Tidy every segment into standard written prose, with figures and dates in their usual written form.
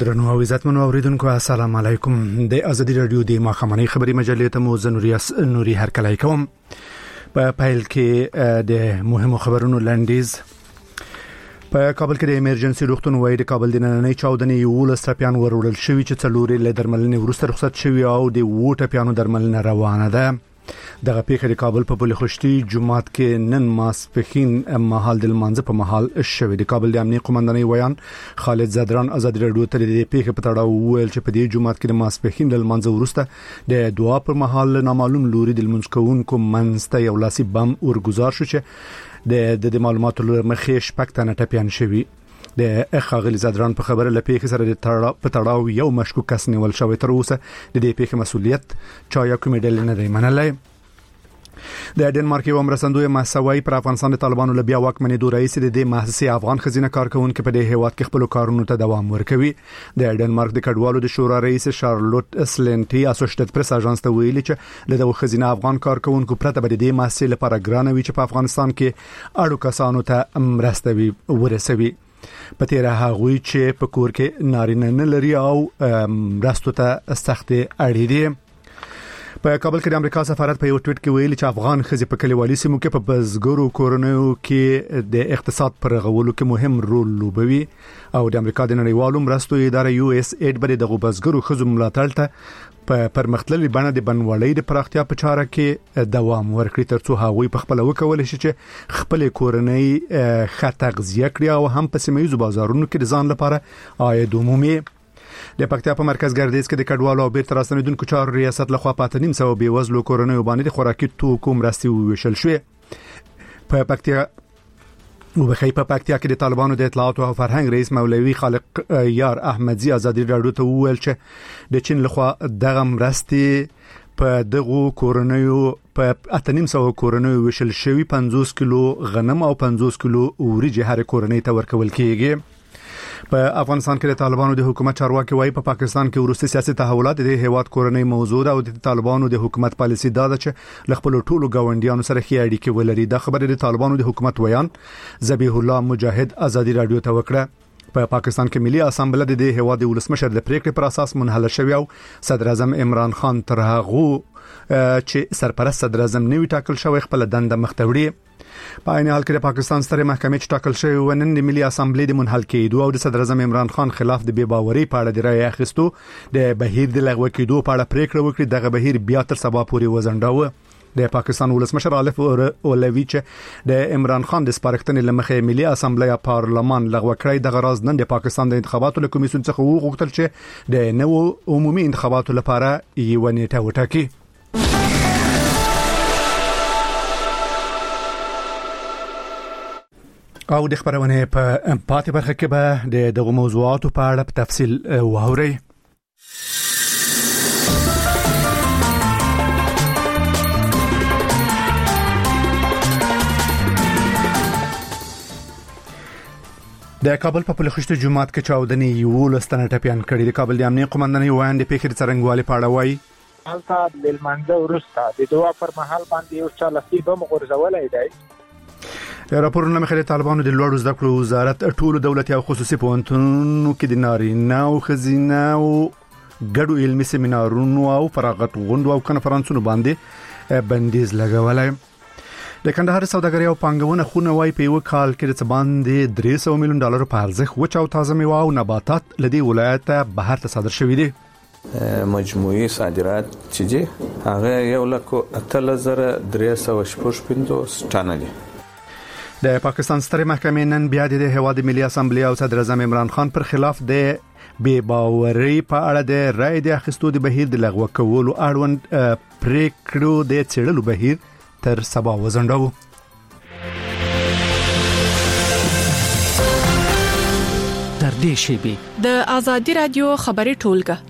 درنو او عزتمنو اوریدونکو السلام علیکم د ازادي رادیو د ماخامنۍ خبري مجلې ته مو نوري هرکلی کوم په پایل کې د مهمو خبرونو لنډیز په کابل کې د ایمرجنسي روغتون وای د کابل د نننۍ چاودنې یو لسټپیان ورولل شوی چې څلوري له درملنې وروسته رخصت شوی او د وټه پیانو درملنه روانه ده دغه پیښه د کابل په بل خوشتي جمعات کې نن ماسپخین محل د منځ په محل شوی د کابل د امنیت قومندانۍ ویان خالد زدران ازادي رادیو ته د پیښې په تړاو ویل چې په دې جمعات کې د ماسپخین د منځ وروسته د دعا پر محل نامعلوم لوري د منځکونکو منځته یو لاسي بم ورګزار شو چې د معلوماتو مخې شپږ ټپيان شوی د خاغلی زدران په خبره لپاره سره د په تړاو یو مشکوک کس نیول شوی تر اوسه د دې پیښې مسؤلیت چا یا کومې ډلې نه دی منلای د ډنمارک یو مرستندوی مساوي پر افغانستان د طالبانو له بیا واکمنې دوه رئیس د دې مؤسسې افغان خزینه کارکونکو په دې هیواد کې خپل کارونو ته دوام ورکوي د ډنمارک د کډوالو د شورا رئیس شارلوټ اسلنټي اسوسییټډ پریس اژانس ته ویلي چې له دغه خزینه افغان کارکونکو پرته به د دې مؤسسې لپاره ګرانوي چې په افغانستان کې اړو کسانو ته مرستوي ورسوي په تیر هغه چې په کور کې نارینه نه لري او مرستو ته سخت اړې دي په کابل کې د امریکا سفارت په یو ټویټ کې ویلي چې افغان خزي په کلیوالي سیمو کې په بزګرو کورونو کې د اقتصاد پر غولو کې مهم رول لوبوي او د امریکا د نړیوالو مرستو اداره یو اس اید بری د بزګرو خزو ملاتړ ته په پرمختللي بڼه د بنوالۍ د پراختیا په چاره کې دوام ورکړي ترڅو هغوی په خپل وکول شي چې خپل کورنۍ خطغزیه کړي او هم په سیمایي بازارونو کې د ځان لپاره عاید عمومي د پکتیا په مرکز ګردیز کې د کډوالو او بیرته راستنیدونکو چارو ریاست لخوا پاتې 900 بیوزلو کورنۍ باندې د خوراکي توکو مرستې وویشل شوې په پکتیا کې د طالبانو د اطلاعات او فرهنګ رئیس مولوي خالق یار احمدزي ازادي رادیو ته وویل چې د چین لخوا دغه مرستې په دغه کورنۍ په 900 کورنۍ ویشل شوی 50 کیلو غنم او 50 کیلو وریجې هر کورنۍ ته ورکول کیږي په افغانستان کې د طالبانو د حکومت چارواکي وايي په پاکستان کې ورسته سیاسي تحولات د هیواد کورنۍ موضوع ده او د طالبانو د حکومت پالیسي دا ده چې خپل ټولو غونډیانو سره خي اړیکې ولري د خبرې د طالبانو د حکومت ویان ذبیح الله مجاهد ازادي رادیو ته وکړه په پاکستان کې ملي اسامبله د هیواد د ولسمشر د پریکړې پر اساس منحل شوی او صدر اعظم عمران خان تر هغه چې سرپرست صدر اعظم نوی ټاکل شوی خپل دنده مخ ته وړي په عین حال کې د پاکستان ستره محکمې چې ټاکل شوی ونن د ملي اسامبلې د منحل کېدو او د صدر اعظم عمران خان خلاف د بے باورۍ په اړه د رائے اخیستو د بهیر د لغوه کېدو په اړه پریکړه وکړه دغه بهیر بیا تر سبا پورې وزنډاوه د پاکستان ولسمشر عارف اولوی چې د عمران خان د سپارښتنې لمخې ملي اسامبلې پارلمان لغوه کړی د غراض نن د پاکستان د انتخاباتو له کمیسیون څخه وغوښتل چې د نوو عمومي انتخاباتو لپاره یو نیټه وټاکي او د خبرونه په پاتې برخه کې به د دغه موضوعاتو په اړه په تفصیل واوري د کابل په پلخشته جمعات کې چاودنې یو لستنه ټپيان کړي د کابل د امنیت قومندانۍ وایي د پیښې څرنګوالي په اړه وایي البته د منځه ورسته د دوه پر محل باندې یو چا لسی بم غورځولای دی راپورونه مخې طالبانو د لوړو زده کړو وزارت ټولو دولتي او خصوصي پوهنتونونو کې د نارینه او خزینه او ګډو علمي سیمینارونو او فراغت غونډو او کنفرانسونو باندې بندیز لګولای د کندهار سوداګري او پانګونه خونه وای په یو کال کې د باندې 300 میلیون ډالر په ارزښت وچ او تازه میوه او نباتات لدی ولایت بهر ته صادر شوې دي مجموعي صادرات چې هغه 1,8315 ټن دي د پاکستان ستره محکمې نن بیا د هیواد ملي اسامبلې او صدر اعظم عمران خان پر خلاف د بے باورۍ په اړه د رائے د اخیستو د بهیر د لغوه کولو اړوند پریکړو د چړلو بهیر تر سبا وزنډاو تر دې شی د ازادي رادیو خبري ټولګه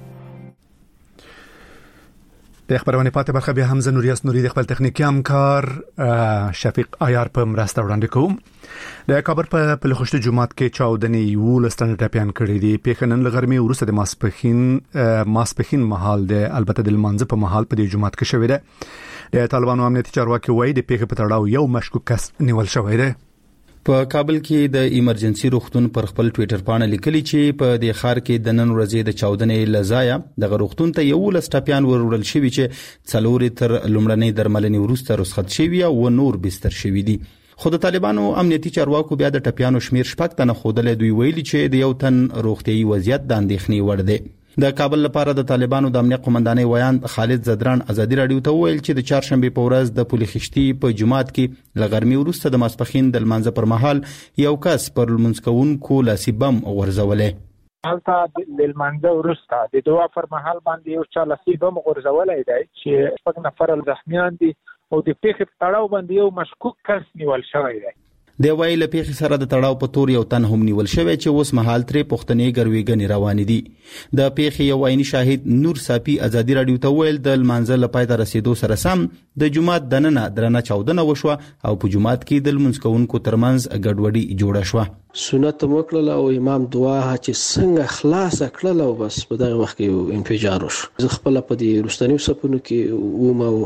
د خبرونه پاتې برخه به حمزه نوریاس نوري د خپل تخنیکی همکار شفیق عیار په مرسته وړاندې کوم د کابل په پلخشته جمعات کې چاودنې یو لستنه ټپيان کړي دي پیښنن لغرمي ورسره د ماسپخین محل د البته د منځ په محل په دې جمعات کې شوې ده د طالبانو امنیتي چارواکي وایي د پیښې په تړاو یو مشکوک کس نیول شوی دی په کابل کې د ایمرجنسي روغتون پر خپل ټوئیټر باندې لیکلي چې په دې ښار کې د نن ورځې د 14 لزایا د روغتون ته یو لسټاپیان ورول شوی چې څلوري تر لومړنۍ درملنې وروسته رخصت شوی او نور بستر شوی دي. خو د طالبانو امنیتي چارواکو بیا د ټپیانو شمیر شپږ تنه خودلې دوی ویلي چې د یو تن روغتيایي وضعیت د اندېښنې وړ دی. د کابل لپاره د طالبانو د امنیت قومندانۍ ویان خالد زدران ازادي رادیو ته ویل چې د چهارشنبه په ورځ د پولي خشتي په جمعات کې لغرمي وروسته د ماسپخین د لمانځه پر مهال یو کس پر لمونځکونکو لاسي بم غورځولې. هلته د لمانځه وروسته د دعا پر مهال باندې یو چا لاسي بم غورځولې دی چې شپږ نفر زخمیان دي او د پیښې په تړاو باندې یو مشکوک کس نیول شوی دی. د ویل پیښې سره د تړاو په تور یو تن هم نیول شوی چې اوس مهال ترې پښتنې ګرويګنې روان دي. د پیښې یو عیني شاهد نور صافي ازادي رادیو ته ویل د لمانځه لپاره د رسیدو سره سم د جمعات دننه درنه چاودنه وشوه او په جمعات کې د لمونځکونکو ترمنځ ګډوډي جوړه شوه. سنت موکل او امام دعا چې څنګه خلاص کړل او بس په دغه وخت کې انفجار وشو. زه خپل په دې رستنیو صفونو کې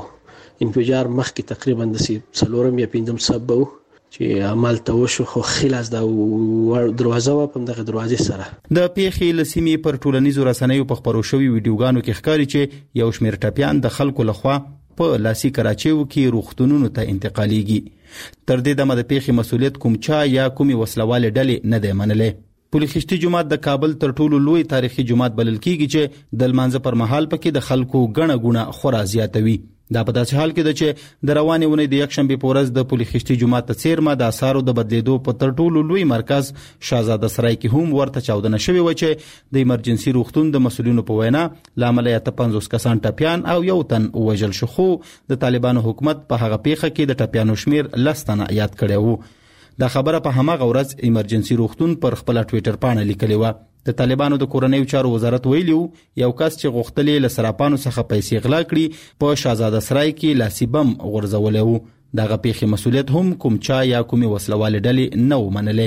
ومو انفجار مخکې تقریبا د 4 یا 5 سبب چې عمل ته وشو خو خلاص دا دروازه و په دغه دروازې سره. د پیښې لسیمې پر ټولنیزو رسنیو په خبرو شوی ویډیوګانو کې ښکاري چې یو شمېر ټپیان د خلکو لخوا په لاسي کراچیو کې روغتونونو ته انتقالیږي. تر دې دمه د پیښې مسؤلیت کوم چا یا کومي وسلواله ډلې نه دی منلې. پولي خشتي جمعات د کابل تر ټولو لوی تاریخي جمعات بلل کیږي چې د لمانځه پر مهال پکې د خلکو غڼه غونه خورا زیاتوي. دا په داسې حال کې ده چې د روانې ونې د یکشنبه په ورځ د پولي خشتي جمعات ته څیرمه د اثارو د بدلیدو په تر ټولو لوی مرکز شاهزاده سرای کې هم ورته چاودنه شوې و چې د ایمرجنسي روغتون د مسولینو په وینا لامل یې 50 کسان ټپیان او یو تن وژل شو. خو د طالبانو حکومت په هغه پیښه کې د ټپیانو شمیر لستنه یاد کړی وو. دا خبره په هماغه ورځ ایمرجنسي روغتون پر خپل ټوئیټر باندې لیکلې و. د طالبانو د کورنیو چارو وزارت ویلیو یو کس چې غوښتلې له سراپانو څخه پیسې غلا کړي په شاهزاده سرای کې لاسي بم غورځولې وو. دغه پیښې مسؤلیت هم کوم چا یا کومي وسلواله ډلې نه ومنلې.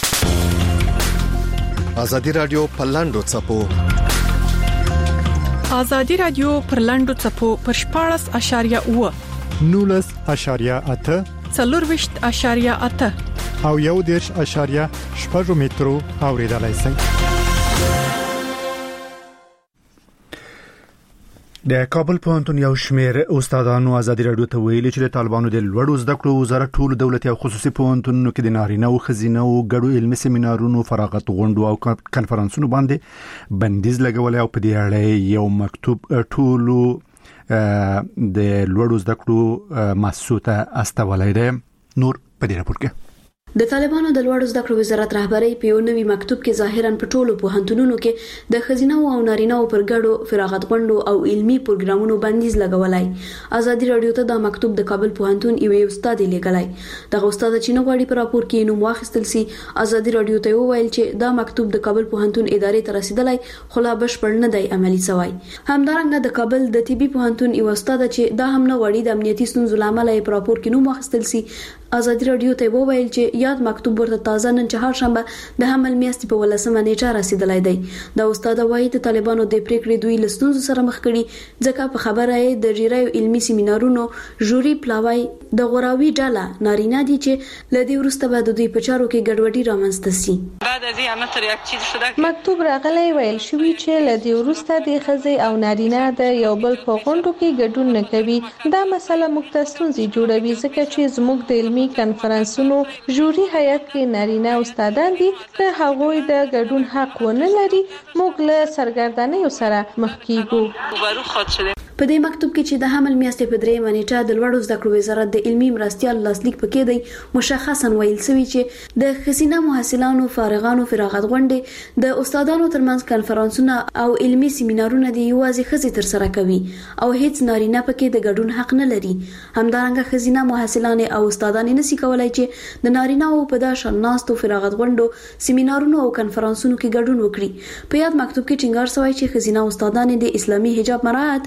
ازادي رادیو پرلاندو چپو ازادي رادیو پرلاندو چپو پر 14.8 19.8 4.8 او 1.8 مترو اوریدلای شئ. د کابل پوهنتون یو شمېر استادانو ازادي رادیو ته ویلي چې د طالبانو د لوړو زده کړو وزارت ټول دولتي او خصوصي پوهنتونونو کې د نارینه او ښځینه او ګډو علمي سیمینارونو فراغت غونډو او کانفرنسونو باندې بندیز لګولې او په دې اړه یو مکتوب ټولو د لوړو زده کړو مؤسسو ته استولای دی. نور په دې راپور کې د طالبانو د لوړو زده کړو وزارت رهبرۍ په یو نوي مکتوب کې ظاهراً په ټولو پوهنتونونو کې د ښځینه او نارینه پر ګډو فراغت غونډو او علمي پروګرامونو بندیز لګولای. ازادي رادیو ته دا مکتوب د کابل پوهنتون یو استاد لیکلای. دغه استاد چې نو غواړي پر راپور کې نوم واخیستل سي. ازادي رادیو ته ویل چې دا مکتوب د کابل پوهنتون ادارې ته رسیدلای خو لا بشپړ نه دی عملي شوی. همدارنګه د کابل د طبي پوهنتون یو استاد چې دا هم نه غواړي د امنیتي ستونزو لامل پر راپور کې نوم واخیستل سي. ازادي رادیو ته ویل چې یاد مکتوب ورته تازه نن چهارشنبه د حمل میاشتې په 18 نیټه رسیدلای دی. دا استاد وايي د طالبانو د پریکړې دوی لستونزو سره مخ کړي ځکه په خبره یې د ډیرایو علمي سیمینارونو جوري پلاوی د غوراوي ډاله نارینه دي چې لدی ورسته به د دوی په چارو کې ګډوډي رامنځته سي. مکتوب راغلی ویل شوی چې لدی ورسته د ښځې او نارینه د یو بل په غونډو کې ګډون نه کوي. دا مسله موږ ته ستونزې جوړوي ځکه چې زموږ د علمي کنفرانسونو جوري هیئت کې نارینه استادان دي د هغوی د ګډون حق ونه لري. موږ له سرګردانیو سره مخ کیږو. په دې مکتوب کې چې د حمل میاشتې په 3 نیټه د لوړو زده کړو وزارت د علمي مرستيال لاسلیک پکې دی مشخصا ویل شوی چې د ښځینه محصلانو فارغانو فراغت غونډې د استادانو ترمنځ کانفرنسونه او علمي سیمینارونه دی یوازې ښځې تر سره کوي او هیڅ نارینه پکې د ګډون حق نه لري. همدارنګه ښځینه محصلان او استادان نشي کولای چې د نارینه او په داشن ناستو فراغت غونډو سیمینارونو او کانفرنسونو کې ګډون وکړي. په یاد مکتوب کې ټینګار شوی چې ښځینه استادان د اسلامي حجاب مراعات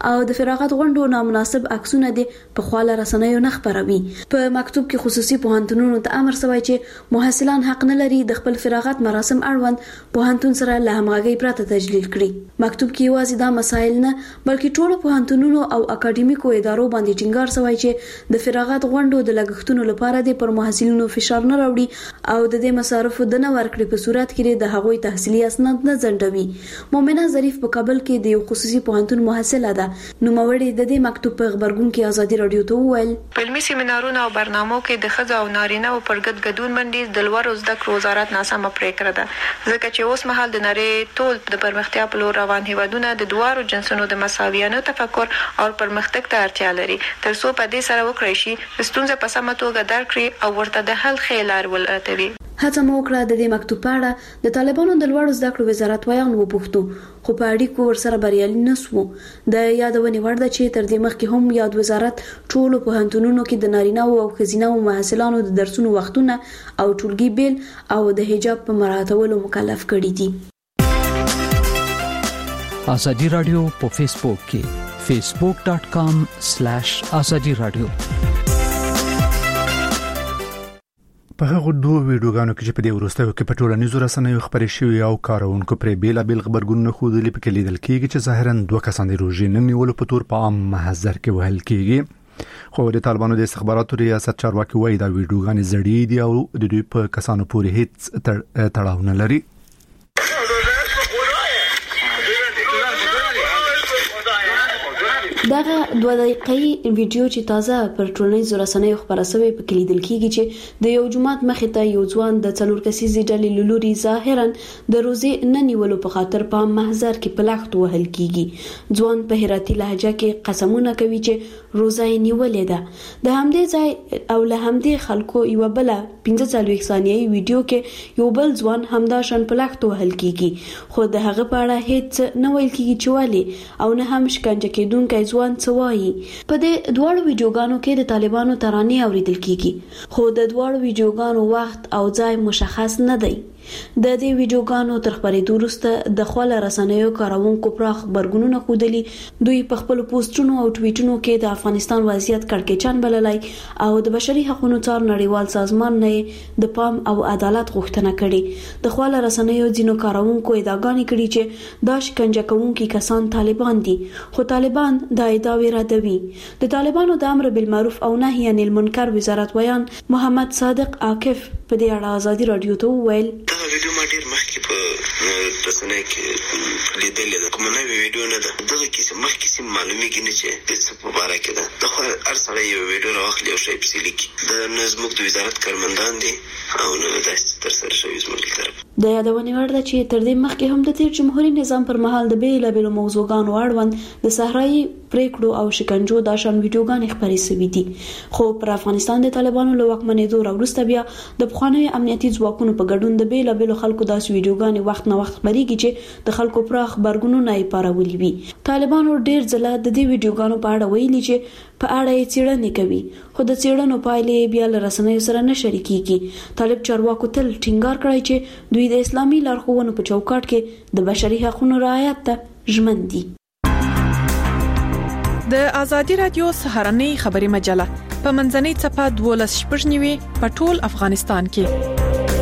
او د فراغت غونډو نامناسب عکسونه د په خواله رسنیو نه خبروي. په مکتوب کې خصوصي پوهنتونونو ته امر شوی چې محصلان حق نه لري د خپل فراغت مراسم اړوند پوهنتون سره له همغږي پرته تجلیل کړي. مکتوب کې یوازې دا مسایل نه بلکې ټول پوهنتونونو او اکاډمیکو ادارو باندې ټینګار شوی چې د فراغت غونډو د لګښتونو لپاره د پر محصلینو فشار نه راوړي او د دې مصارفو د نه ورکړې په صورت کې د هغوی تحصیلي اسناد نه ځنډوي. مومنه ظریف په کابل کې د یو خصوصي پوهنتون محصله ده. نوموړې د دې مکتوب په خبرګون کې ازادي رادیو ته وویل په علمي سیمینارونو او برنامو کې د ښځو او نارینه او پر ګډون باندې د لوړو زده کړو وزارت ناسمه پریکړه ده ځکه چې اوس مهال د نړۍ ټول د پرمختیا په لور روان هیوادونه د دوارو جنسونو د مساویانه تفکر او پرمختګ ته اړتیا لري ترڅو په دې سره وکړي شي ستونزې په سمه توګه درک کړي او ورته د حل خیلار ولټوي. هڅه مو وکړه د دې مکتوب په اړه د طالبانو د لوړو زده کړو وزارت وایان وپوښتو خو په اړیکو ورسره بریالي نسو. د یادونې وړ ده چې تر دې مخکې هم یاد وزارت ټول پوهنتونونو کې د نارینه او ښځینه محصلانو د درسونو وختونه او ټولګي بیل او د حجاب په مراعاتولو مکلف کړي دي. ازادي رادیو په فیسبوک کې facebook.com/azadi radio په هغه دوه ویډیوګانو کې چې په دې وروستیو کې په ټولنیزو رسنیو خبرې شوې او کارونکو پرې بیلابل خبرګونونه خوندلې پکې لیدل کېږي چې ظاهرا دوه کسان د روژې نه نیولو په تور په عام محضر کې وهل کېږي. خو د طالبانو د استخباراتو ریاست چارواکي وایي دا ویډیوګانې زړې دي او د دوی په کسانو پورې هیڅ تړاو نه لري. دغه 2 دقیقې ویډیو چې تازه پر ټولنیزو رسنیو خبره شوې په کلیدل کېږي چې د یو جماعت مخې ته یو ځوان د 4 کسیزې ډلې لوري ظاهرا د روزې نه نیولو په خاطر په محضر کې پلاخت وهل کېږي. ځوان په هراتي لهجه کې قسمونه کوي چې روزه یې نیولې ده. د همدې ځای او له همدې خلکو یو بل 15 ثانیې ویډیو کې یو بل ځوان همدا شان پلاخت وهل کېږي خو د هغه په اړه هیڅ نه ویل کېږي چې ولې او نه هم شکنجه کېدونکي ځوان څوایي. په دې دوه ویډیوګانو کې د طالبانو ترانې اوریدل کیږي خو د دوه ویډیوګانو وخت او ځای مشخص نه دی. د دې ویډیوګانو تر خبرېدو وروسته د خپل رسنیو کارونکو پراخ خبرګونونه خودلی دوی په خپل پوسټونو او ټویټونو کې د افغانستان وضعیت کړکېچن بللای او د بشري حقوقو څار نړیوال سازمان نه د پام او عدالت غوښتنه کړې. د خپل رسنیو ځینو کارونکو ادعاګانې کړي چې دا شکنجه کوونکي کسان طالبان دي خو طالبان دا ادعاوې ردوي. د طالبانو د امر بالمعروف او نهي عن المنکر وزارت ویان محمد صادق عاکف په دې اړه ازادي رادیو ته وویل ویډیو ما ډیر مخکې په رسنۍ کې لیدلې ده کوم نه ویډیو نه ده دغه کې مخکې سم معلومیږي نه چې څه په اړه کې ده د خو هر سړی یو ویډیو راوخلی او شی په لیکي د نظم د وزارت کارمندان دي او نو د تر سره شوی زموږ طرف د یادونې وړ ده چې تر دې مخکې هم د تیر جمهوریت نظام پر مهال د بیلابېلو موضوعګانو اړوند د صحرایي پریکړو او شکنجو د شان ویډیوګانې خبرې شوې دي خو پر افغانستان د طالبانو له واکمنېدو وروسته بیا د بخوانیو امنیتي ځواکونو په ګډون د بیلابېلو خلکو داسې ویډیوګانې وخت نه وخت خبرېږي چې د خلکو پراخ خبرګونونه یې پارولي وي. طالبانو ډېر ځله د دې ویډیوګانو په اړه ویلي چې په اړه یې څېړنې کوي خو د څېړنو پایلې بیا له رسنیو سره نه شریکېږي. طالب چارواکو تل ټینګار کړی چې دوی د اسلامي لارښوونو په چوکاټ کې د بشري حقوقو رعایت ته ژمن دي. د ازادي رادیو سهارنۍ خبري مجله په منځنۍ صفحه 12 په ټول افغانستان کې.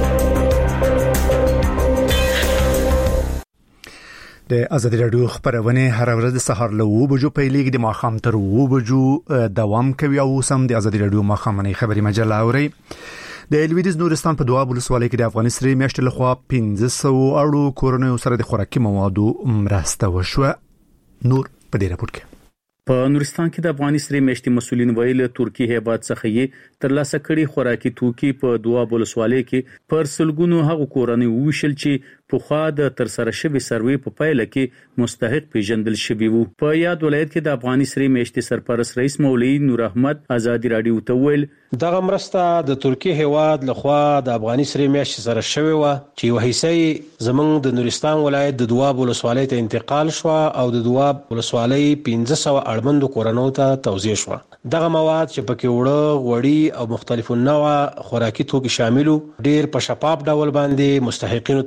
د ازادي رادیو خبرونه هر ورځ د سهار له 9 بجو پیلېږي د ماښام تر 9 بجو دوام کوي او سم د ازادي رادیو ماښامنۍ خبري مجله اوري. د لویدیز نورستان په دواب ولسوالۍ کې د افغان سری میاشتې لخوا 1500 اړو کورونو سره د خوراکي موادو مرسته وشوه. نور په دې راپور کې په نورستان کې د افغان سری میاشتې مسولین ویل ترکی هیبات څخه یې ترلاسه کړي خوراکي توکي په دواب ولسوالۍ کې پر سلګونو هغو کورنۍ وشل چې په خوا د تر سره شوی سروي په پایله کې مستحق پیژندل شوی وو. په یاد ولایت کې د افغان سری میاشتې سرپرست رئیس مولوی نور احمد ازادي رادیو ته ویل دغه مرسته د ترکی هیواد لخوا د افغان سری میاشتې سره شوی و چې یو حصہ زمونږ د نورستان ولایت د دواب ولسوالۍ ته انتقال شو او د دواب ولسوالۍ 1500 اړمندو کورنۍ ته توزیع شو. دغه مواد چې پکې وړه غوړي او مختلفو نوع خوراکي توکي شاملو ډیر په شفاف ډول باندې مستحقینو ته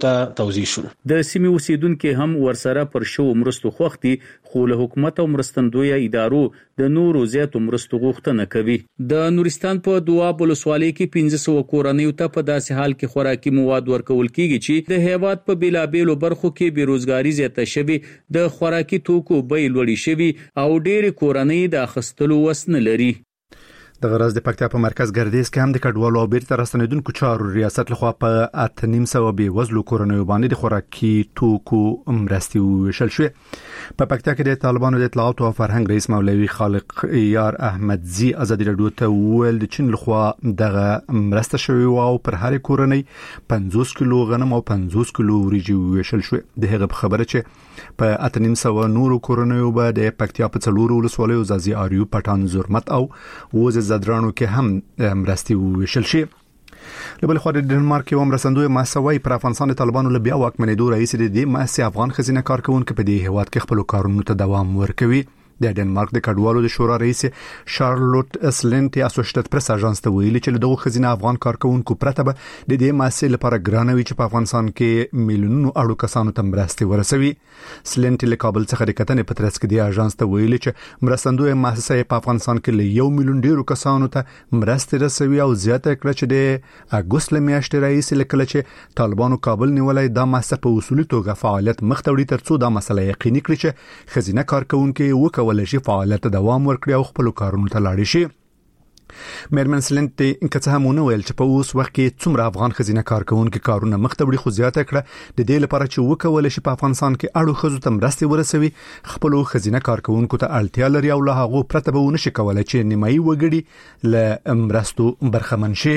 راوځي شو. د سیمې اوسیدونکو هم ورسره پر شو مرستو خوختي، خو له حکومت او مرستندوی ادارو د نورو زیاتو مرستو غوښتنه کوي. د نورستان په دواب ولسوالۍ کې 1500 کورنیو ته په داسې حال کې خوراکي مواد ورکول کیږي چې د هیواد په بیلابېلو برخو کې بیروزګاری زیاته شوي، د خوراکي توکو بیې لوړې شوي او ډېر کورنۍ د اخیستلو وس نه لري. د غرض د پکتیا په مرکز ګردیز کې هم د کډوالو او بیرته راستنیدونکو چارو ریاست لخوا په 8.5 بې وزلو کورنیو باندې د خوراکي توکو مرستې ویشل شوې. په پکتیا کې د طالبانو د اطلاعات او فرهنګ رئیس مولوي خالق یار احمدزي ازادي رادیو ته ویل د چین لخوا دغه مرسته شوی او پر هر کورنۍ 50 کیلو غنم او 50 کیلو وریجې ویشل شوې. د هغه خبره چې په 8.5 نورو کورنیو به د پکتیا په څلورو ولسوالیو زازي اریو پټان زرمت او وز زدرانو کې هم مرستې ویشل شي. لبل خو د ډنمارک یو مرستندوی ماسوي پر افغانستان طالبانو له بیا واکمنېدو رئیس د دې ماسي افغان خزینه کارکونکو په دې هواد کې خپل کارونو ته دوام ورکوي. د ډنمارک د کډوالو د شورا رئیس شارلوت اسلنټي اسوسییټډ پریس اژانس ته ویلي چې دغه خزینه افغان کارکونکو پرته به د دې ماسي لپاره ګرانوي چې په افغانستان کې میلیونونو اړو کسانو ته مرستې ورسوي. سلنټي له کابل څخه د کتنې په ترڅ کې د اژانس ته ویلي چې مرستندوی مؤسسه په افغانستان کې له 1 میلیون ډیرو کسانو ته مرستې رسوي او زیاته کړه چې د اګوست میاشتې رئیس لکه چې طالبانو کابل نیولای د مؤسسه په اصولي توګه فعالیت مختوړي ترڅو د مسله یقیني کړي چې خزینه کارکونکو وکولای شي فعالیت دوام ورکړي او خپل کارونو ته لاړ شي. مېرمن سلنټي انکه څه همونه ویل چې په اوس وخت کې څومره افغان خزینه کارکونکو کارونه مختوړي خو زیاته کړه د دې لپاره چې وکولای شي په افغانستان کې اړو خزو ته مرستې ورسوي. خپل خزینه کارکونکو ته اړتیا لري او له هغه پرته به ونشي کولای چې نیمایي وګړي له مرستو برخمن شي.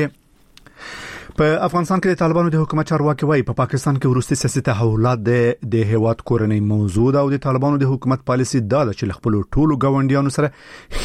په افغانستان کې د طالبانو د حکومت چارواکي وايي په پاکستان کې وروستي سیاسي تحولات د هیواد کورنۍ موضوع او د طالبانو د حکومت پالیسي دا چې خپل ټولو ګاونډیانو سره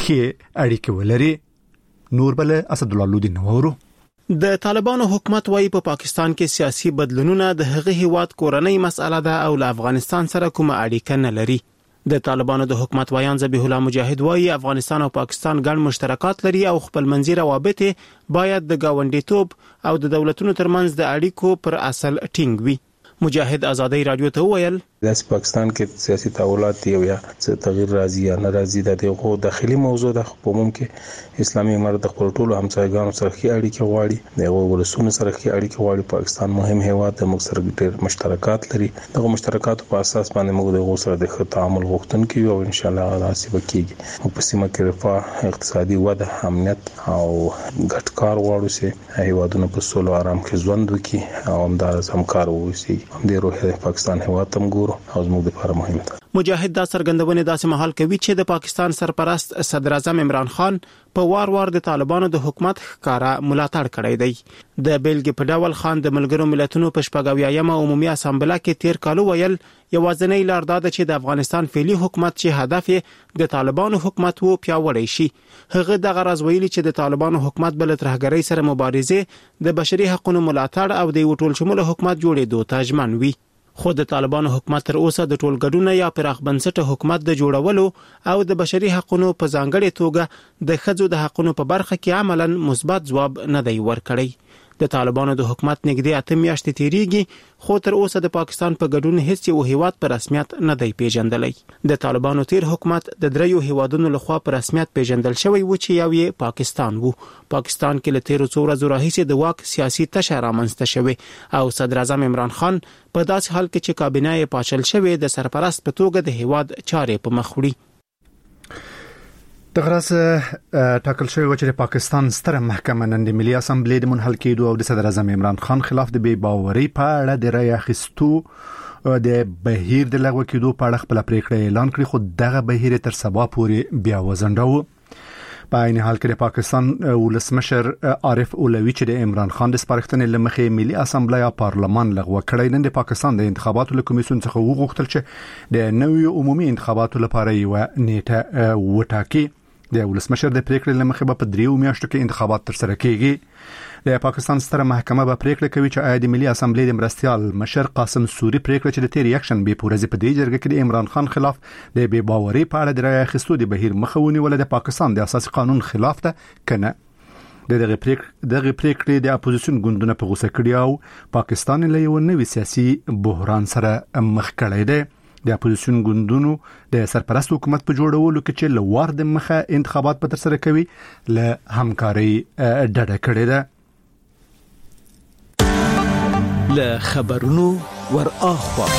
ښه اړیکې ولري. نور بل اسد الله لودي نورو. د طالبانو حکومت وايي په پاکستان کې سیاسي بدلونونه د هغه هیواد کورنۍ مسأله ده او له افغانستان سره کومه اړیکه نه لري. د طالبانو د حکومت وایان ذبیح الله مجاهد وايي افغانستان او پاکستان ګڼ مشترکات لري او خپل منځي روابط باید د ګاونډیتوب او د دولتونو ترمنځ د اړیکو پر اصل ټینګ وي. مجاهد ازادي رادیو ته ویل د پاکستان کې سیاسي تحولات دی او یا څه تغییر راځي یا ناراضي د دغه داخلي موضوع د خپومم کې اسلامي امارت د خپل ټولو همسایګانو سره اړیکې غواړي د ولسونو سره اړیکې غواړي. پاکستان مهم هیواد د موږ سره ډېر مشترکات لري. دغه مشترکاتو په اساس باندې موږ د سره د تعامل غوښتونکو یو ان شاء الله نصیب کیږي. په سیمه کې رفاه اقتصادي وده امنیت او ګډ کار غواړو چې هیوادونو په سولو آرام کې ژوند وکړي او همدارس همکار ووسي. هم د روح پاکستان هیواد تم ګورو او زموږ لپاره مهم ده. مجاهد دا څرګندونه داسې مهال کوي چې د پاکستان سرپرست صدر اعظم عمران خان په وار د طالبانو د حکومت ښکارا ملاتړ کړی دی. د بیلګې په ډول خان د ملګرو ملتونو په شپږاویایم عمومي اسامبله کې تیر کال ویل یوازنۍ لار دا ده چې د افغانستان فعلی حکومت چې هدف یې د طالبانو حکومت وو پیاوړی شي. هغه د غرض ویلي چې د طالبانو حکومت بل ترهګرۍ سره مبارزه د بشري حقوقو ملاتړ او د ټول شموله حکومت جوړېدو ته ژمن وي. خو د طالبانو حکومت تر اوسه د ټولګډونه یا پراخ بنسټه حکومت د جوړولو او د بشري حقوقو په ځانګړي توګه د ښځو د حقوقو په برخه کې عملاً مثبت ځواب نه دی ورکړی. د طالبانو د حکومت نږدې 8 میاشتې تیریږي خو تر اوسه د پاکستان په ګډون هیڅ یو هیواد په رسمیت نه دی پیژندلی. د طالبانو تیر حکومت د دریو هیوادونو لخوا په رسمیت پیژندل شوی و چې یو یې پاکستان وو. پاکستان کې له 13 ورځې راهیسې د واک سیاسي تشه رامنځته شوی او صدر اعظم عمران خان په داسې حال کې چې کابینه یې پاشل شوی د سرپرست په توګه د هیواد چارې په مخ وړي. د غرض ټاکل شوی و چې پاکستان ستره محکمه نن د ملي اسمبلی د منحل کېدو او د صدر اعظم عمران خان خلاف د بې باورۍ په اړه د رای اخیستو د بهیر د لغوه کېدو په اړه خپل پریکړه اعلان کړې خو دغه بهیر تر سبا پورې بیا وزنډاوه. په عین حال کې د پاکستان ولسمشر عارف اولوی چې د عمران خان د سپارښتنې لمخې ملي اسمبلی او پارلمان لغوه کړی نن د پاکستان د انتخاباتو له کمیسیون څخه وغوښتل چې د نویو عمومي انتخاباتو لپاره یو نیټه وټاکي. د ولسمشر د پریکړې لمخې په 3 میاشتو کې انتخابات ترسره کیږي. د پاکستان ستره محکمه به پریکړه کوي چې آیا د ملي اسمبلی د مرستيال مشر قاسم سوري پریکړه چې د تیر یکشن به پورزي په دې جرګه کې د عمران خان خلاف د بې باورۍ په اړه د رای اخیستو د بهیر مخاوني ول د پاکستان د اساسي قانون خلاف ده کنه. دغه پریکړې د اپوزیشن ګوندونو په غوسه کړي او پاکستان له یو نوي سیاسي بحران سره مخ کړی دی. د اپوزیشن ګوندونو د سرپرست حکومت په جوړولو کې چې لوار د مخه انتخابات په تر سره کوي له همکاري ډډه کړې ده. له خبرونو ور اخوا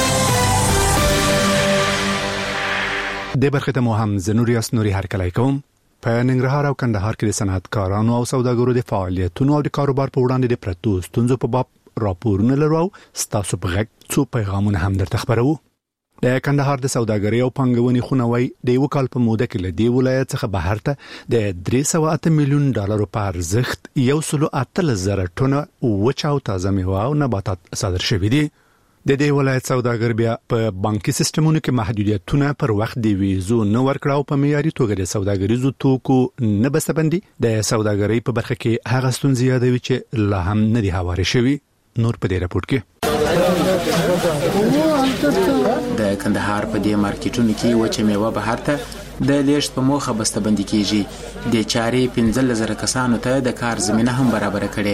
د برخه ته مو هم زنوریاس نوري هرکلای کوم. په ننګرهار او کندهار کې د صنعتکارانو او سوداګرو د فعالیتونو او د کاروبار په وړاندې د پرتو ستونزو په باب راپورونه لرو. ستاسو په غږ څو پیغامونه هم درته خبرو. د کندهار د سوداګرۍ او پانګونې خونوي د یو کال په موده کې له دی ولایت څخه بهر ته د 308 میلیون ډالر په ارزښت 1.8 ټنه وچه او تازه میوه او نباتات صادر شوي دي. د دې ولایت سوداګر بیا په بانکي سیستمونو کې محدودیتونه پر وخت دی ویزو نه ورکړاو په معیاري توګه د سوداګریزو توکو نه بسبندي د سوداګرۍ په برخه کې هغه ستونزې یادوي چې لا هم نه دي هوارې شوي. نور په دې راپور کې د کندهار په دې مارکیټونو کې وچه میوه بهر ته د لیږد په موخه بسته‌بندي کیږي. د چارې 15,000 کسانو ته د کار زمينه هم برابر کړي.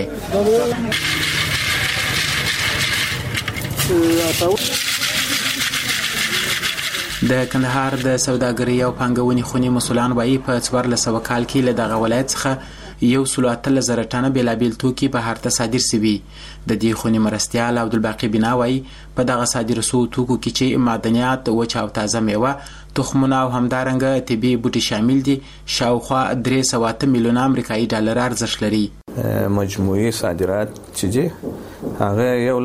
د کندهار د سوداګرۍ او پانګونې خونې مسولان وايي په 1400 کال کې له دغه ولایت څخه 1.8 ټنه بیلابیل توکي بهر ته صادر شوي. د دې خونې مرستیال عبدالباقي بنا وايي په دغه صادر شوو توکو کې چې معدنیات، وچه او تازه میوه، تخمونه او همدارنګه طبي بوټي شامل دي شاوخوا 308 میلیون امریکایي ډالر ارزښت لري. مجموعي صادرات چې هغه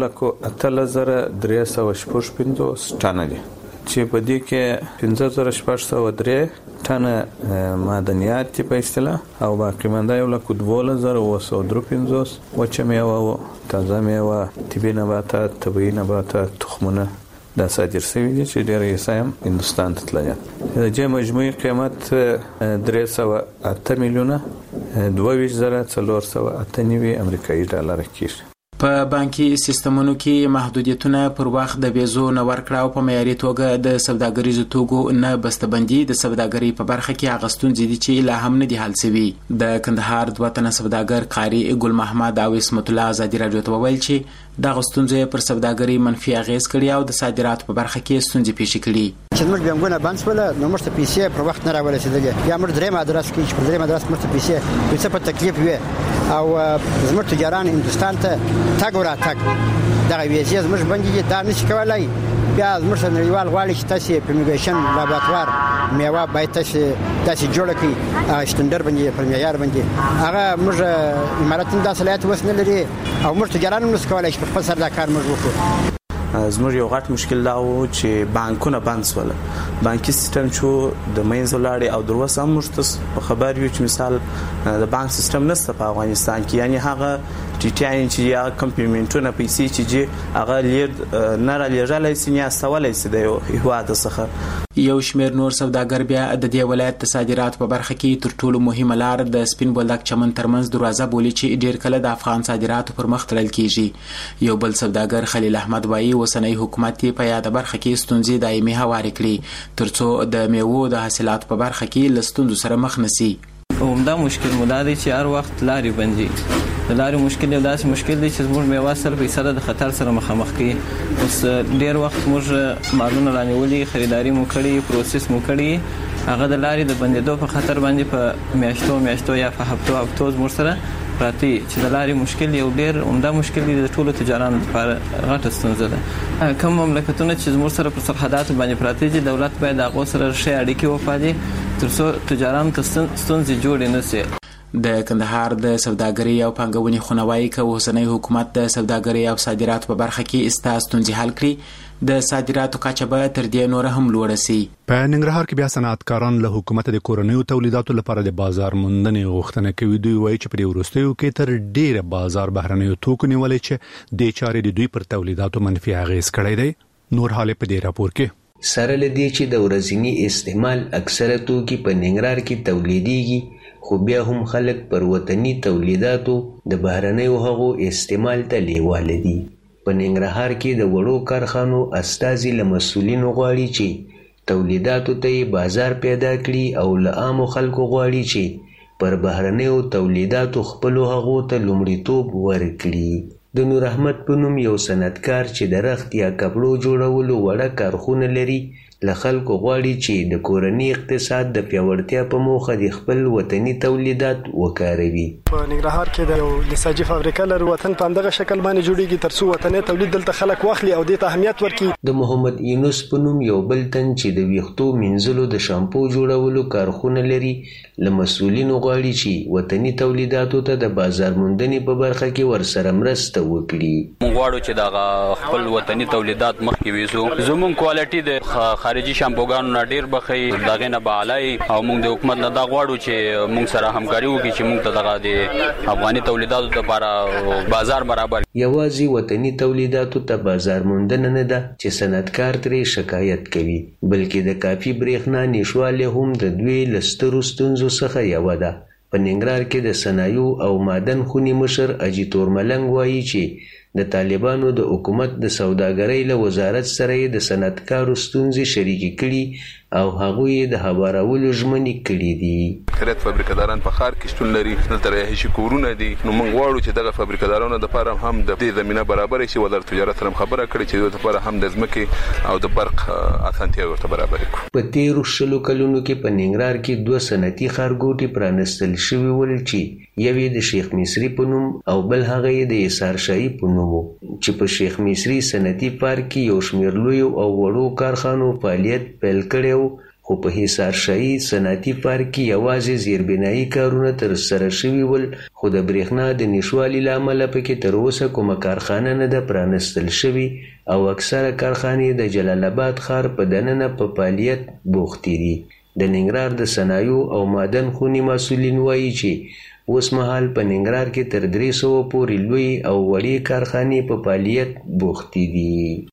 1,8350 ټنه دي چې په دې کې 15,603 ټنه معدنیات په اصطلاح او باقي مانده 1,12,253 وچه میوه او تازه میوه، طبي نباتات، طبيعي نباتات، تخمونه دا صادر شوي دي چې ډېر یې سایم هندستان ته تللی. د دې مجموعي قیمت 308 میلیونه 22,498 امریکایي ډالر کیږي. په بانکي سیستمونو کې محدودیتونه پر وخت د ویزو نه ورکړه او په معیاري توګه د سوداګریزو توکو نه بسته‌بندي د سوداګرۍ په برخه کې هغه ستونزې دي چې لا هم نه دي حل شوي. د کندهار دوه تنه سوداګر قاری ګل محمد او اسمت الله ازادي راډیو ته وویل چې دغه ستونزې پر سوداګرۍ منفي اغیز کړي او د صادراتو په برخه کې ستونزې پیښې کړي. چې موږ بانکونه بند شول نو موږ ته پیسې پر وخت نه راورسېدلې. یا موږ درې مدرسې کې چې پر درې مدرسې موږ ته پیسې په تکلیف وي او زموږ تجاران هندستان ته تګ او راتګ دغه ویزې زموږ باندې دا نشي کولای. بیا زموږ نړیوال غواړي چې تاسو په میګریشن لابراتوار میوه باید تاسو جوړ کړئ شتندر باندې پر معیار باندې. هغه موږ امارات د صلاحیت وسنه لري او موږ تجاران هم نس کولای چې په خپل سر دا کار موږ وکړو. زموږ یو غټ مشکل دا و چې بانکونه بند شول. بانکي سیستم چې د مینځ ولاړې او دروسه هم موږ په خبر یو چې مثال د بانک سیستم نشته په افغانستان کې، یعنی هغه ټیټیان چې هغه کمپلیمنټونه پیسې چې هغه لید نه را لېږلای سي نه استولای سي د هیواد څخه. یو شمېر نور سوداګر بیا د دې ولایت د صادرات په برخه کې تر ټولو مهمه لار د سپین بولدک چمن ترمنځ دروازه بولي چې ډیر کله د افغان صادراتو پر مخ تړل کیږي. یو بل سوداګر خلیل احمد وایي اوسنۍ حکومت په یاد برخه کې ستونزې دایمي هوارې کړي ترڅو د میوو د حاصلات په برخه کې لستوندو سره مخ نشي. عمده مشکل مودا دی چې هر وخت لارې بندي. د لارې مشکل یو داسې مشکل دی چې زموږ میوه سره په سره د خطر سره مخامخ کوي. اوس ډیر وخت موږ مالونه رانیولي، خریداري مو کړې، پروسس مو کړې، هغه د لارې د بندیدو په خطر باندې په میاشتو یا په هفتو زموږ سره پراتی چې د لارې مشکل یو ډیر عمده مشکل دی د ټولو تجارانو لپاره غټه ستونزه ده. کوم مملکتونه چې زموږ سره په سرحداتو باندې پراتی دي دولت باید هغه سره ښه اړیکې وپالي ترڅو تجارانو ته ستونزې جوړې نه شي. د کندهار د سوداګرۍ او پانګونې خونوایي که اوسنۍ حکومت د سوداګرۍ او صادراتو په برخه کې ستونزې حل کړي د صادراتو کچه به تر دې نور هم لوړه شي. په ننګرهار کې بیا صنعتکاران له حکومت د کورنیو تولیداتو لپاره د بازار موندنې غوښتنه کوي. دوی وایي چې په وروستیو کې تر ډیره بازار بهرنیو توکو نیولې چې د چارې د دوی پر تولیداتو منفي اغیز کړی دی. نور حال په دې راپور کې سره لدی چې د ورځنی استعمال اکثره توکي په ننګرهار کې تولیدېږي، خو بیا هم خلک پر وطني تولیداتو د بهرنیو هغو استعمال ته لیواله دي. په ننګرهار کې د وړو کارخانو استازي له مسؤلینو غواړي چې تولیداتو ته بازار پیدا کړي او له عامو خلکو غواړي چې پر بهرنیو تولیداتو خپلو هغو ته لومړیتوب ورکړي. د نور احمد په نوم یو صنعتکار چې د رخت یا کپړو جوړولو وړه کارخونه لري له خلکو غواړي چې د کورني اقتصاد د پیاوړتیا په موخه د خپل وطني تولیدات وکاروي. په ننګرهار کې د یو نساجي فابریکه لرو، وطن په همدغه شکل باندې جوړیږي ترڅو وطني تولید دلته خلک واخلي او دې ته اهمیت ورکړي. د محمد یونس په نوم یو بل تن چې د ویښتو مینځلو د شامپو جوړولو کارخونه لري له مسؤلینو غواړي چې وطني تولیداتو ته د بازار موندنې په برخه کې ورسره مرسته وکړي. موږ غواړو چې دا خپل وطني تولیدات مخکې ویزو، زموږ کوالټي د خارجي شامپوګانو نه ډیر بخي دغه نه بعلای او موږ د حکومت نه دا غواړو چې موږ سره همکاري وکړي چې موږ ته دغه د افغاني تولیداتو لپاره بازار برابر. یوازې وطني تولیداتو ته بازار موندنه نه ده چې صنعتکار ترې شکایت کوي، بلکې د کافي برېښنا نشوالی هم د دوی له سترو ستونزو څخه یوه ده. په ننګرهار کې د صنایعو او معدن خونې مشر اجي تورملنګ وایي چې د طالبانو د حکومت د سوداګرۍ له وزارت سره یې د صنعتکارو ستونزې شریکې کړي او هغوی یې د هوارولو ژمنې کړي دي. خیرات فابریکاداران په ښار کې شتون لري، دلته رهایشي کورونه دي. نو موږ غواړو چې دغه فابریکادارانو دپاره هم د دې زمینه برابره شي. وزارت تجارت سره خبره کړې چې دوی دپاره هم د ځمکې او د برق اسانتیاوې ورته برابرې کړو. په تېرو 20 کلونو کې په ننګرهار کې 2 صنعتي ښارګوټي پرانستل شوي ول چې یو یې د شیخ مصري په نوم او بل هغه یې د یسار شاهي په نوم و، چې په شیخ مصري صنعتي پارک کې یو شمېر لویو او وړو کارخانو فعالیت پیل کړی و، خو په حصار شاهي صنعتي پارک کې یوازې زیربنایي کارونه ترسره شوي ول، خو د برېښنا د نشوالي له امله پکې تر اوسه کومه کارخانه نه ده پرانستل شوي او اکثره کارخانې د جلال آباد ښار په دننه په فعالیت بوختې دي. د ننګرهار د صنایعو او معدن خونې مسؤلین وایي چې اوس مهال په ننګرهار کې تر 300 پورې لوی او وړې کارخانې په فعالیت بوختې دي.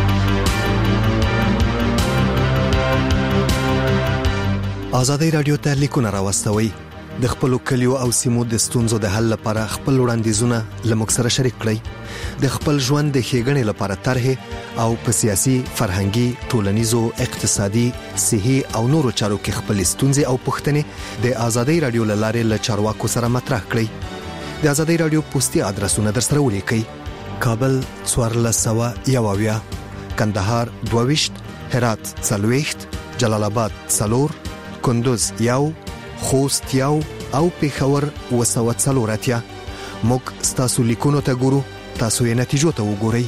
ازادي رادیو ته لیکونه راوستوي. د خپل کلیو او سیمو د ستونزو د حل لپاره خپل وړاندیزونه لموږ سره شریک کړئ. د خپل ژوند د ښېګڼې لپاره طرحې او په سیاسي، فرهنګي، ټولنیزو، اقتصادي، صحي او نورو چارو کې خپل ستونزې او پوښتنې د ازادي رادیو له لارې له چارواکو سره مطرح کړئ. د ازادي رادیو پوسټي ادرسونه درسره ولیکئ: کابل 1401، کندهار 22، هرات 40، جلال آباد 4، کندوز 1، خوست 1 او پېښور 240. موږ ستاسو لیکونو ته ګورو، تاسو یې نتیجو ته وګورئ.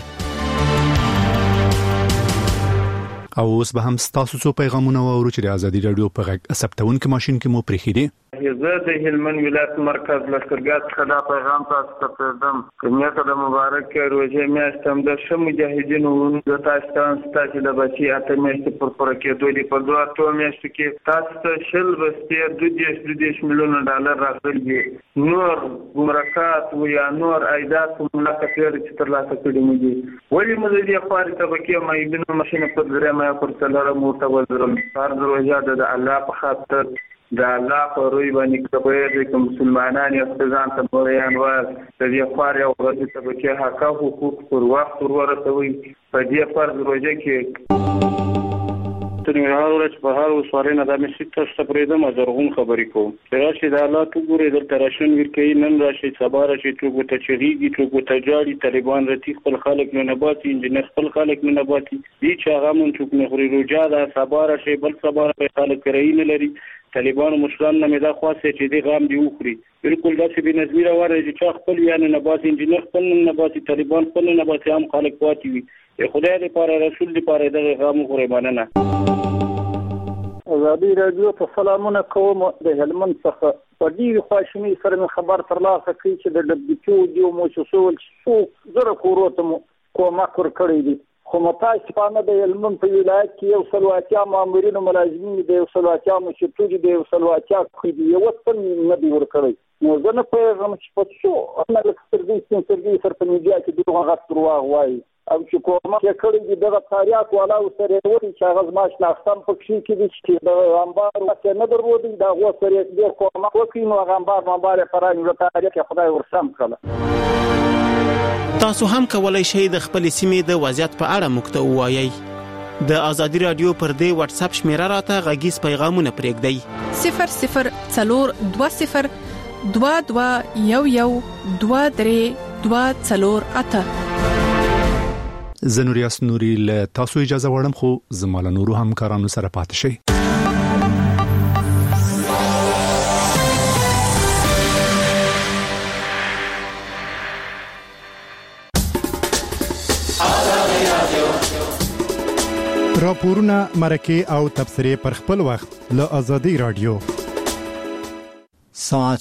او اوس به هم ستاسو څو پیغامونه واورو چې د ازادي رادیو په غږ ثبتونکو ماشين کې مو پرېښي دي. زه د هلمند ولایت مرکز لښکرګاه څخه دا پیغام تاسو ته پرېږدم چې میاشته د مبارک روژې میاشت هم د ښه مجاهدینو د تاسو ستاسو د بچي اته میاشتې پر پوره کېدو دي. په 2 میاشتو کې تاسو ته 2.2 میلیونه ډالر راغلي دي. نور ګمرکات و یا نور عایدات په ملاقات چې ترلاسه کړي مو دي. ولې موږ د دې خاري طبقې مایبینو ماشینه په درېمه یا پر څلورمه متوجه هر روژه د الله په خاطر د الله په روی باندې کبیر د مسلمانان یا ځان ته مریان و د دې خاري او د طبقې حق او حقوق پر وخت ورسوي. په دې فرض روژه کې تنګرهار ولایت په هر وسوارې نه د مسجد ته پرېدم زرغون خبرې کوم. راشي د الله تو ګورې دلته راشن ورکوي، نن راشي سبا راشي ټوک ته چریږي، ټوک ته جاړي. طالبان رتی خپل خلک نه نباتي، انجنیر خپل خلک نه نباتي. دې چې هغه مون ټوک نه خوري روجا دا سبا راشي بل سبا خلک کرای نه لري. طالبان مشران نه مدا خاصه چې دې غام دی وخوري. بالکل داسې به نظمی راوړي چې خپل یانه نبات انجنیر خپل نباتي، طالبان خپل نباتي هم خلک پاتې وي. خدای دې لپاره رسول دې لپاره دغه غام خوري مننه. ازادي رادیو ته سلامونه کوم. د هلمند څخه په ډېر خواشینۍ سره خبر ترلاسه کړي چې د دبليو ډي موسسو څو زره کورو ته کومک ورکړی دي. خو متاسفانه د هلمند په ولایت کې یو سلواتیا مامورینو ملازمین د یو سلواتیا مشرتوجي د یو سلواتیا خېدي یو څه نه دی ورکړی. نو زه نه پوهېږم چې په څو انا لکسترګي سر په میډیا کې دغه غږ درواغ وایي او چې کومه کې کړی دی دغه تاریخ والا سره وایي چې هغه زماش ناختم په کې کې چې د انبار کې نه درودي دا غو سره دې کومه وکړي نو هغه انبار پرانی د تاریخ خدای ورسم کړل. تاسو هم کولای شئ د خپل سیمې د وضعیت په اړه موږ ته ووایئ. د ازادي رادیو پر دې واتس اپ شمیره راته غږیز پیغامونه پرېږدئ 0020 2211 23 زنوریاس نوري له تاسو اجازه وړم خو زموږ نورو همکارانو سره پاتې شئ. راپورونه مرکه او تبصره پر خپل وخت له ازادي رادیو. ساعت